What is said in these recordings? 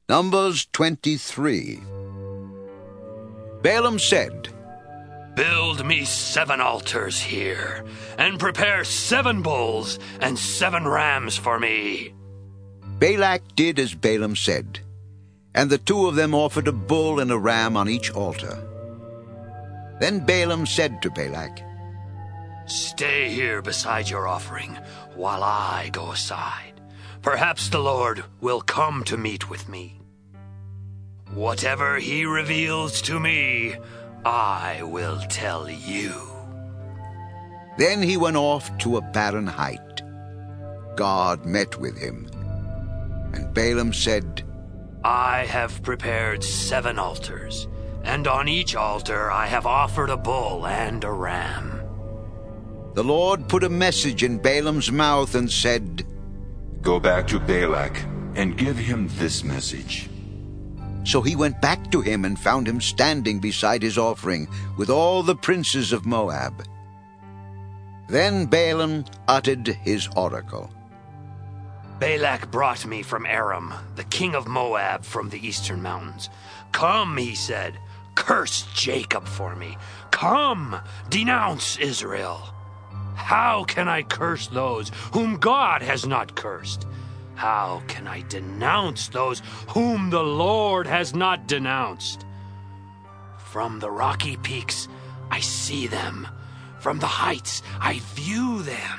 Numbers 23. Balaam said, Build me 7 altars here, and prepare 7 bulls and 7 rams for me. Balak did as Balaam said, and the 2 of them offered a bull and a ram on each altar. Then Balaam said to Balak, Stay here beside your offering while I go aside. Perhaps the Lord will come to meet with me. Whatever he reveals to me, I will tell you. Then he went off to a barren height. God met with him. And Balaam said, I have prepared 7 altars, and on each altar I have offered a bull and a ram. The Lord put a message in Balaam's mouth and said, Go back to Balak and give him this message. So he went back to him and found him standing beside his offering with all the princes of Moab. Then Balaam uttered his oracle. Balak brought me from Aram, the king of Moab from the eastern mountains. Come, he said, curse Jacob for me. Come, denounce Israel. How can I curse those whom God has not cursed? How can I denounce those whom the Lord has not denounced? From the rocky peaks I see them. From the heights I view them.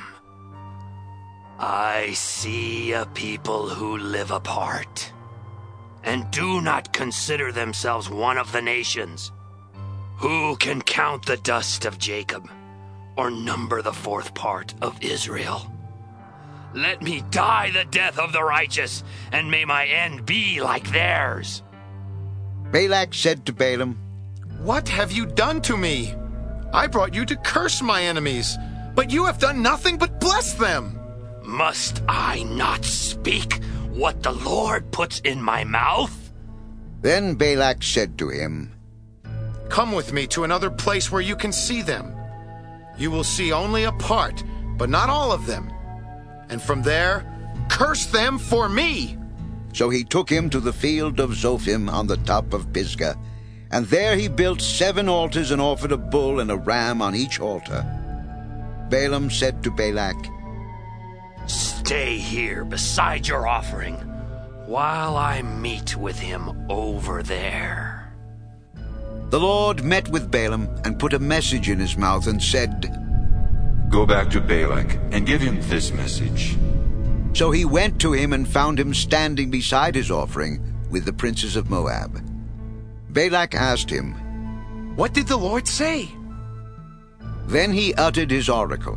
I see a people who live apart and do not consider themselves one of the nations. Who can count the dust of Jacob or number the 4th part of Israel? Let me die the death of the righteous, and may my end be like theirs. Balak said to Balaam, What have you done to me? I brought you to curse my enemies, but you have done nothing but bless them. Must I not speak what the Lord puts in my mouth? Then Balak said to him, Come with me to another place where you can see them. You will see only a part, but not all of them. And from there, curse them for me. So he took him to the field of Zophim on the top of Pisgah, and there he built 7 altars and offered a bull and a ram on each altar. Balaam said to Balak, Stay here beside your offering while I meet with him over there. The Lord met with Balaam and put a message in his mouth and said, Go back to Balak and give him this message. So he went to him and found him standing beside his offering with the princes of Moab. Balak asked him, What did the Lord say? Then he uttered his oracle.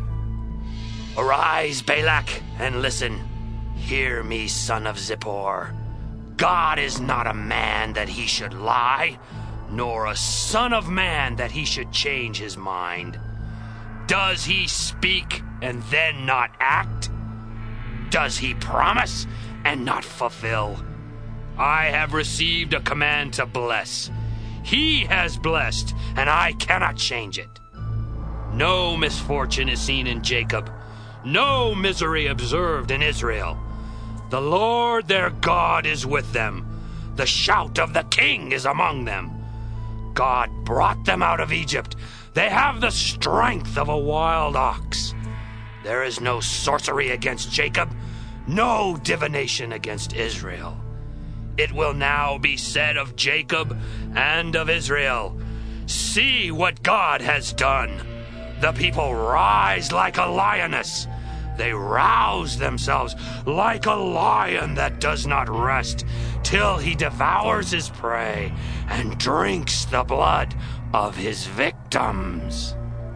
Arise, Balak, and listen. Hear me, son of Zippor. God is not a man that he should lie, nor a son of man that he should change his mind. Does he speak and then not act? Does he promise and not fulfill? I have received a command to bless. He has blessed, and I cannot change it. No misfortune is seen in Jacob, no misery observed in Israel. The Lord their God is with them. The shout of the king is among them. God brought them out of Egypt. They have the strength of a wild ox. There is no sorcery against Jacob, no divination against Israel. It will now be said of Jacob and of Israel, See what God has done. The people rise like a lioness. They rouse themselves like a lion that does not rest till he devours his prey and drinks the blood of his victims.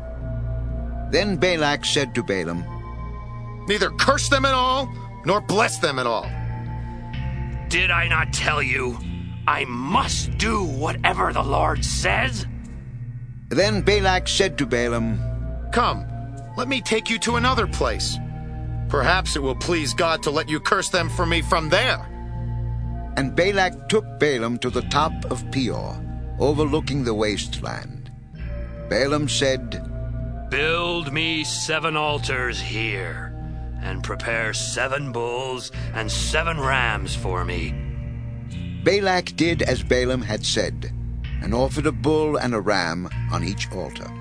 Then Balak said to Balaam, Neither curse them at all, nor bless them at all. Did I not tell you, I must do whatever the Lord says? Then Balak said to Balaam, Come, let me take you to another place. Perhaps it will please God to let you curse them for me from there. And Balak took Balaam to the top of Peor, overlooking the wasteland. Balaam said, Build me 7 altars here, and prepare 7 bulls and 7 rams for me. Balak did as Balaam had said, and offered a bull and a ram on each altar.